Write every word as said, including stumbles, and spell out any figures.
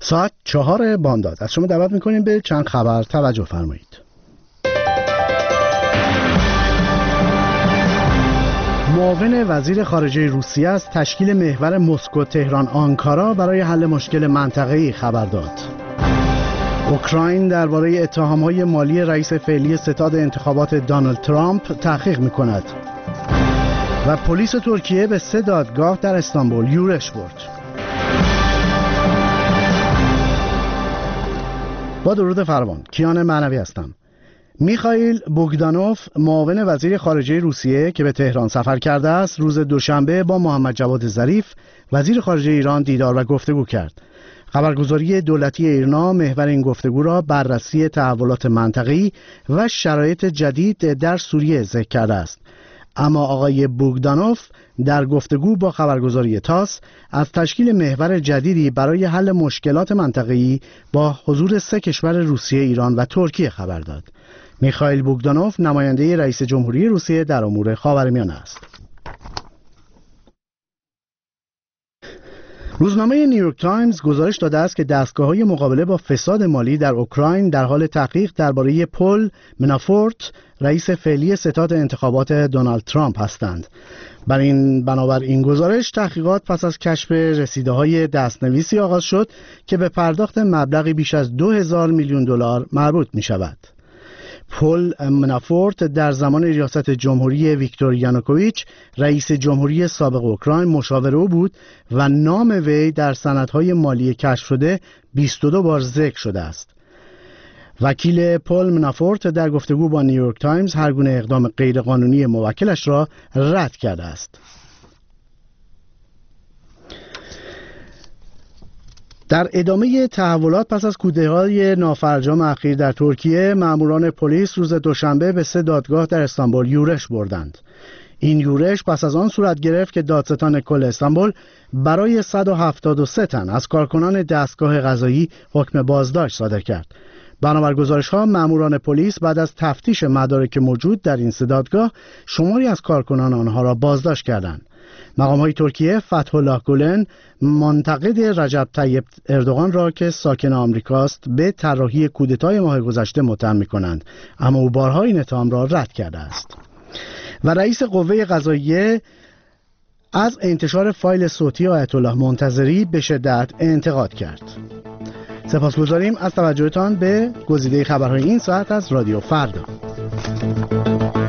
ساعت چهار بامداد. از شما دعوت میکنیم به چند خبر توجه فرمایید. معاون وزیر خارجه روسیه از تشکیل محور مسکو تهران آنکارا برای حل مشکل منطقه‌ای خبر داد. اوکراین درباره اتهام‌های مالی رئیس فعلی ستاد انتخابات دونالد ترامپ تحقیق می‌کند. و پلیس ترکیه به سه دادگاه در استانبول یورش برد. با درود فراوان، کیان معنوی هستم. میخائیل بوگدانوف معاون وزیر خارجه روسیه که به تهران سفر کرده است، روز دوشنبه با محمد جواد ظریف وزیر خارجه ایران دیدار و گفتگو کرد. خبرگزاری دولتی ایرنا محور این گفتگو را بررسی تحولات منطقه‌ای و شرایط جدید در سوریه ذکر کرده است. اما آقای بوگدانوف در گفتگو با خبرگزاری تاس از تشکیل محور جدیدی برای حل مشکلات منطقه‌ای با حضور سه کشور روسیه، ایران و ترکیه خبر داد. میخائیل بوگدانوف نماینده رئیس جمهوری روسیه در امور خاورمیانه است. روزنامه نیویورک تایمز گزارش داده است که دستگاه‌های مقابله با فساد مالی در اوکراین در حال تحقیق درباره پل منافورت، رئیس فعلی ستاد انتخابات دونالد ترامپ هستند. بر این بنابر این گزارش تحقیقات پس از کشف رسیده‌های دستنویسی آغاز شد که به پرداخت مبلغی بیش از دو هزار میلیون دلار مربوط می‌شود. پل منافورت در زمان ریاست جمهوری ویکتور یانوکوویچ رئیس جمهوری سابق اوکراین مشاور او بود و نام وی در سندهای مالی کشف شده بیست و دو بار ذکر شده است. وکیل پل منافورت در گفتگو با نیویورک تایمز هر گونه اقدام غیرقانونی موکلش را رد کرده است. در ادامه تحولات پس از کودتای نافرجام اخیر در ترکیه، ماموران پلیس روز دوشنبه به سه دادگاه در استانبول یورش بردند. این یورش پس از آن صورت گرفت که دادستان کل استانبول برای صد و هفتاد و سه تن از کارکنان دستگاه قضایی حکم بازداشت صادر کرد. بنابر گزارش‌ها ماموران پلیس بعد از تفتیش مدارک موجود در این سه دادگاه شماری از کارکنان آنها را بازداشت کردند. مقام‌های ترکیه فتح الله گولن منتقد رجب طیب اردوغان را که ساکن آمریکاست به طراحی کودتای ماه گذشته متهم می‌کنند، اما او بارها این اتهام را رد کرده است. و رئیس قوه قضاییه از انتشار فایل صوتی آیت الله منتظری به شدت انتقاد کرد. سپاسگزاریم از توجهتان به گزیده خبرهای این ساعت از رادیو فردا.